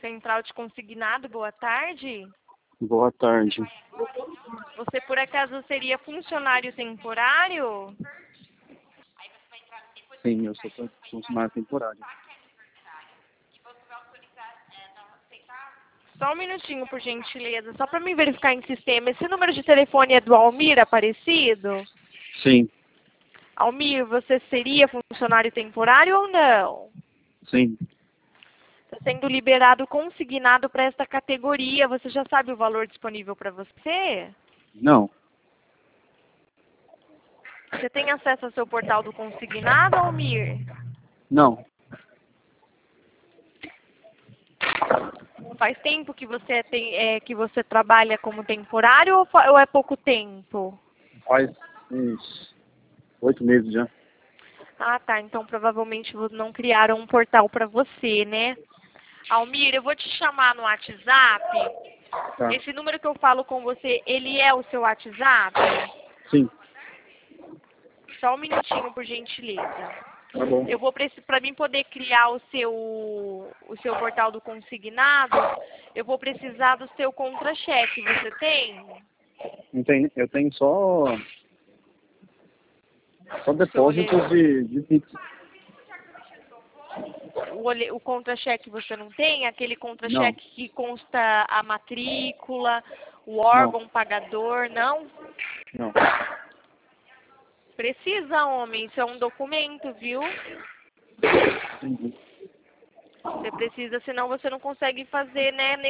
Central de Consignado, boa tarde. Boa tarde. Você por acaso seria funcionário temporário? Sim, eu sou funcionário temporário. Só um minutinho, por gentileza, só para me verificar em sistema. Esse número de telefone é do Almir Aparecido? Sim, Almir, você seria funcionário temporário ou não? sim. Está sendo liberado consignado para esta categoria. Você já sabe o valor disponível para você? Não, Você tem acesso ao seu portal do consignado, Almir? não. Faz tempo que você que você trabalha como temporário ou é pouco tempo? Faz uns 8 meses já. Ah, tá. Então provavelmente não criaram um portal para você, né? Almir, eu vou te chamar no WhatsApp. Tá. Esse número que eu falo com você, ele é o seu WhatsApp? Sim, Só um minutinho, por gentileza. tá bom. Eu vou para mim poder criar o seu portal do consignado, eu vou precisar do seu contra-cheque. Você tem? Não tem, eu tenho só Seu depósitos de Pix. O contra-cheque você não tem? Aquele Não, contra-cheque que consta a matrícula, o não, órgão pagador, não? não. Precisa, homem. Isso é um documento, viu? Entendi. Você precisa, senão você não consegue fazer, né,